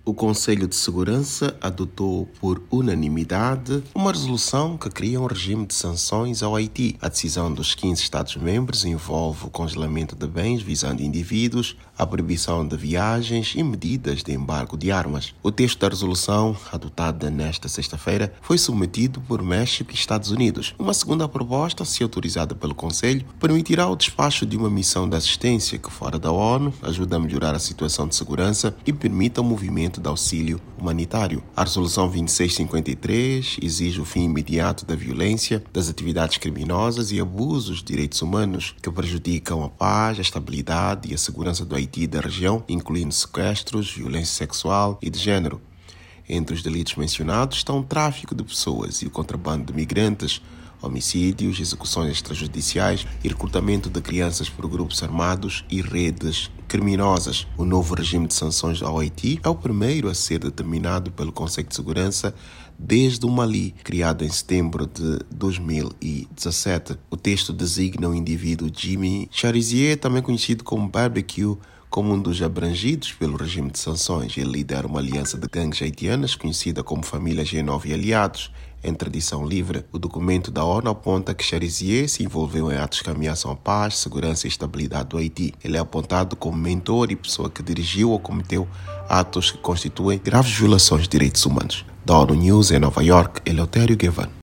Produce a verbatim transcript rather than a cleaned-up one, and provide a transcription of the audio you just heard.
O Conselho de Segurança adotou por unanimidade uma resolução que cria um regime de sanções ao Haiti. A decisão dos quinze Estados-membros envolve o congelamento de bens visando indivíduos, a proibição de viagens e medidas de embargo de armas. O texto da resolução, adotada nesta sexta-feira, foi submetido por México e Estados Unidos. Uma segunda proposta, se autorizada pelo Conselho, permitirá o despacho de uma missão de assistência que, fora da ONU, ajuda a melhorar a situação de segurança e permita o movimento de auxílio humanitário. A Resolução vinte e seis cinquenta e três exige o fim imediato da violência, das atividades criminosas e abusos de direitos humanos que prejudicam a paz, a estabilidade e a segurança do Haiti e da região, incluindo sequestros, violência sexual e de género. Entre os delitos mencionados estão o tráfico de pessoas e o contrabando de migrantes, homicídios, execuções extrajudiciais e recrutamento de crianças por grupos armados e redes criminosas. O novo regime de sanções ao Haiti é o primeiro a ser determinado pelo Conselho de Segurança desde o Mali, criado em setembro de dois mil e dezassete. O texto designa o indivíduo Jimmy Charizier, também conhecido como Barbecue, como um dos abrangidos pelo regime de sanções. Ele lidera uma aliança de gangues haitianas conhecida como Família G nove e Aliados, em tradição livre. O documento da ONU aponta que Charizier se envolveu em atos que ameaçam a paz, segurança e estabilidade do Haiti. Ele é apontado como mentor e pessoa que dirigiu ou cometeu atos que constituem graves violações de direitos humanos. Da ONU News em Nova York, Eleutério Gavan.